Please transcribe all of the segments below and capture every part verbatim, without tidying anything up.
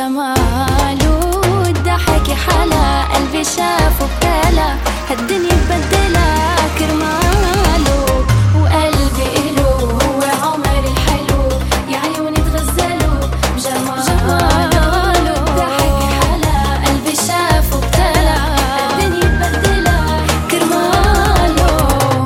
بجماله، والضحك حلا قلبي شافه بكلا، هالدنيا بدلها كرماله، وقلبي إله هو عمري الحلو، يا عيوني تغزلوا بجماله، والضحك حلا قلبي شافه بكلا، هالدنيا بدلها كرماله.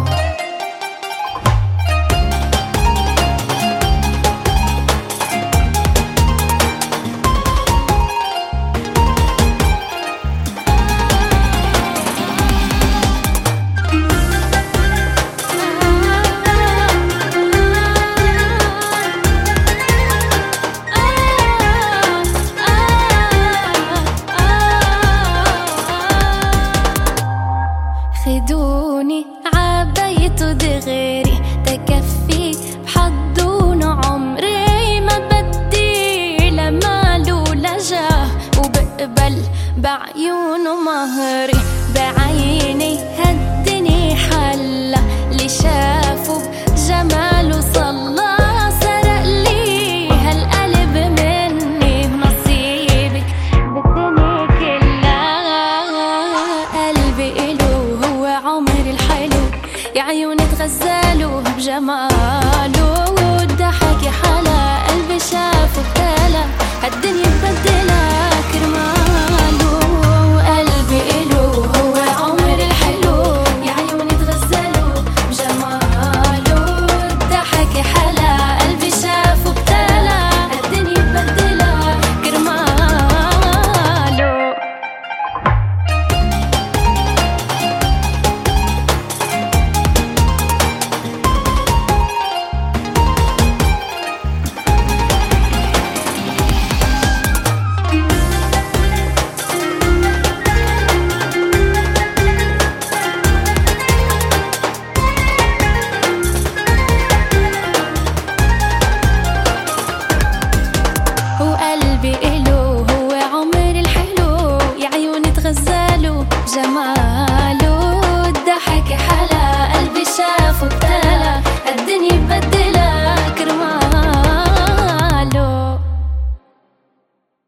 خدوني عبيته دغيري تكفي بحضون عمري، ما بدي لماله لجاه، وبقبل بعيونه مهري، بعيني هالدني حلا، اللي شافه بجماله صلى، سرق لي هالقلب مني، ونصيبك بالدنيا كلها، قلبي إله عمري الحلو، يا عيوني تغزلوا بجمال.